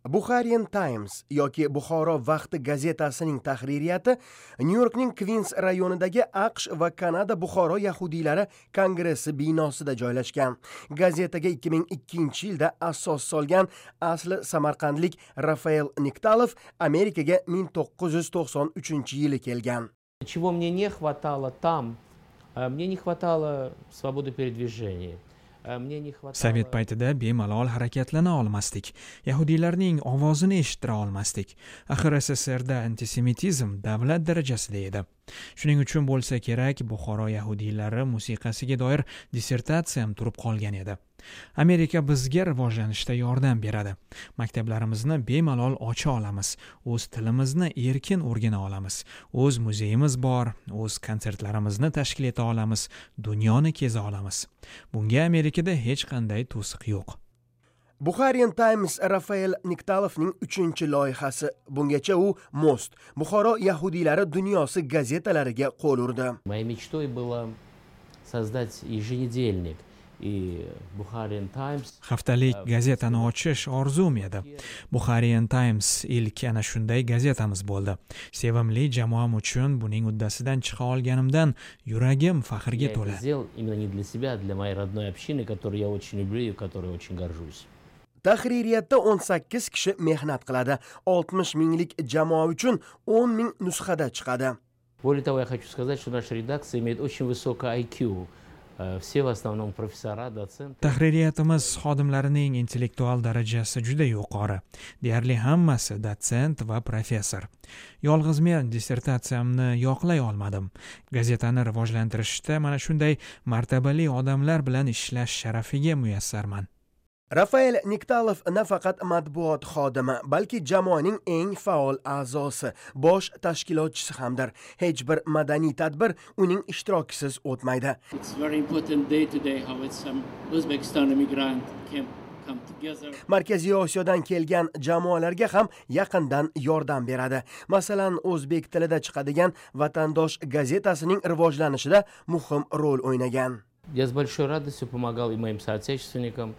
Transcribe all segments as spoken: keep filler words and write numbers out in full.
Bukharian Times yoki Buxoro vaqti gazetasining tahririyati Nyu-Yorkning Queens rayonidagi AQSh va Kanada Buxoro yahudiylari kongressi binosida joylashgan. Gazetaga ikki ming ikkinchi yilda asos solgan asli samarqandlik Rafael Niktalov Amerikaga ming to'qqiz yuz to'qson uchinchi yili kelgan. Чего мне не хватало там? Мне не хватало свободы передвижения. Sovet paytida bemalol harakatlana olmasdik. Yahudiylarning ovozini eshitira olmasdik. Axir S S R da antisemitizm davlat darajasida edi. Shuning uchun bo'lsa kerak, Buxoro yahudiylari musiqasiga doir dissertatsiyam turib qolgan edi. Amerika bizga rivojlanishda yordam beradi. Maktablarimizni bemalol ocha olamiz. O'z tilimizni erkin o'rgana olamiz. O'z muzeyimiz bor, o'z konsertlarimizni tashkil eta olamiz, dunyoni keza olamiz. Bunga Amerikada hech qanday to'siq yo'q. Bukharian Times Rafael Niktalovning uchinchi loyihasi. Bungacha u Most, Buxoro yahudiylari dunyosi gazetalariga qo'l urdi. Моей мечтой было создать еженедельник. Haftalik gazetani ochish orzum edi. Bukharian Times ilk ana shunday gazetamiz bo'ldi. Sevimli jamoam uchun buning uddasidan chiqa olganimdan yuragim faxrga to'la. Tahririyatda o'n sakkiz kishi mehnat qiladi. oltmish minglik jamoa uchun o'n ming nusxada chiqadi. Более того, я хочу сказать, что наша редакция имеет очень высокое ай кью. Все в основном профессора, доценты. Tahririyatimiz xodimlarining intellektual darajasi juda yuqori. Deyarli hammasi dotsent va professor. Yolg'iz men dissertatsiyamni yoqlay olmadim. Gazetani rivojlantirishda mana shunday martabali odamlar bilan ishlash sharafiga muyassarman. Rafael Niktalov nafaqat matbuot xodimi, balki jamoaning eng faol a'zosi, bosh tashkilotchisi hamdir. Hech bir madaniy tadbir uning ishtirokisiz o'tmaydi. Markaziy Osiyodan kelgan jamoalarga ham yaqindan yordam beradi. Masalan, o'zbek tilida chiqadigan Vatandosh gazetasining rivojlanishida muhim rol o'ynagan. Я с большой радостью помогал и моим соотечественникам.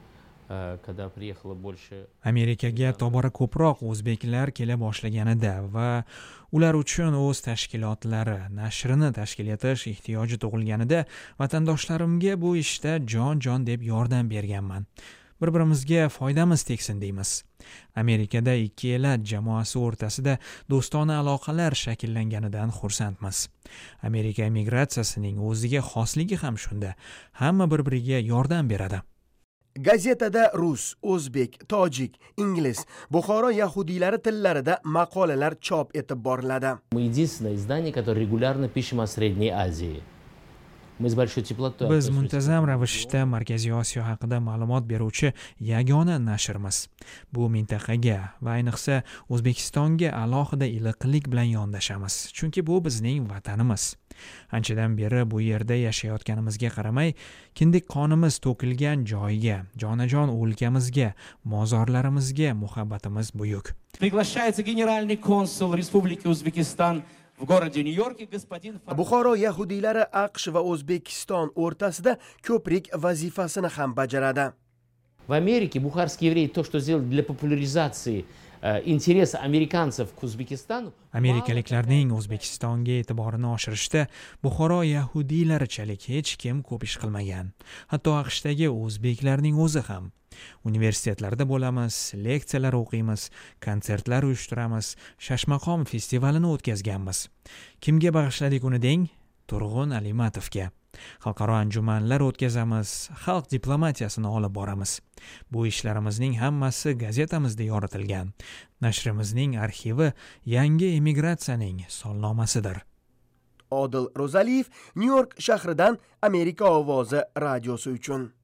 Amerikaga tobora ko'proq o'zbeklar kela boshlaganida va ular uchun o'z tashkilotlari, nashrini tashkil etish ehtiyoji tug'ilganida vatandoshlarimga bu ishda jon-jon deb yordam berganman. Bir-birimizga foydamiz tegsin deymiz. Amerikada ikki elat jamoasi o'rtasida do'stona aloqalar shakllanganidan xursandmiz. Amerika emigratsiyasining o'ziga xosligi ham shunda. Hamma bir-biriga yordam beradi. Gazetada rus, o'zbek, tojik, ingliz, Buxoro yahudiylari tillarida maqolalar chop etib boriladi. Мы единственное издание, которое регулярно пишем о Средней Азии. Мы с большой теплотой. Biz muntazam ravishda Markaziy Osiyo haqida ma'lumot beruvchi yagona nashrimiz. Bu mintaqaga va ayniqsa O'zbekistonga alohida iliqlik bilan yondashamiz, chunki bu bizning vatanimiz. Anchadan beri bu yerda yashayotganimizga qaramay, kindik qonimiz to'kilgan joyga, jonajon o'lkamizga, mozorlarimizga muhabbatimiz buyuk. Приглашается генеральный консул Республики Узбекистан в городе Нью-Йорке господин Buxoro yahudiylari AQSh va O'zbekiston o'rtasida ko'prik vazifasini ham bajaradi. В Америке бухарские евреи то, что сделали для популяризации интерес amerikanцев к Узбекистану. Amerikaliklarning O'zbekistonga e'tiborini oshirishda Buxoro yahudiylarichalik hech kim ko'p ish qilmagan. Hatto AQShdagi o'zbeklarning o'zi ham. Universitetlarda bo'lamiz, leksiyalar o'qiymiz, konsertlar uyushtiramiz, Shashmaqom festivalini o'tkazganmiz. Kimga bag'ishladik uni deng? Turg'un Alimatovga. Xalqaro anjumanlar o'tkazamiz, xalq diplomatiyasini olib boramiz. Bu ishlarimizning hammasi gazetamizda yoritilgan. Nashrimizning arxivi yangi emigratsiyaning solnomasidir. Odil Ro'zaliyev, Nyu-York shahridan Amerika ovozi radiosi uchun.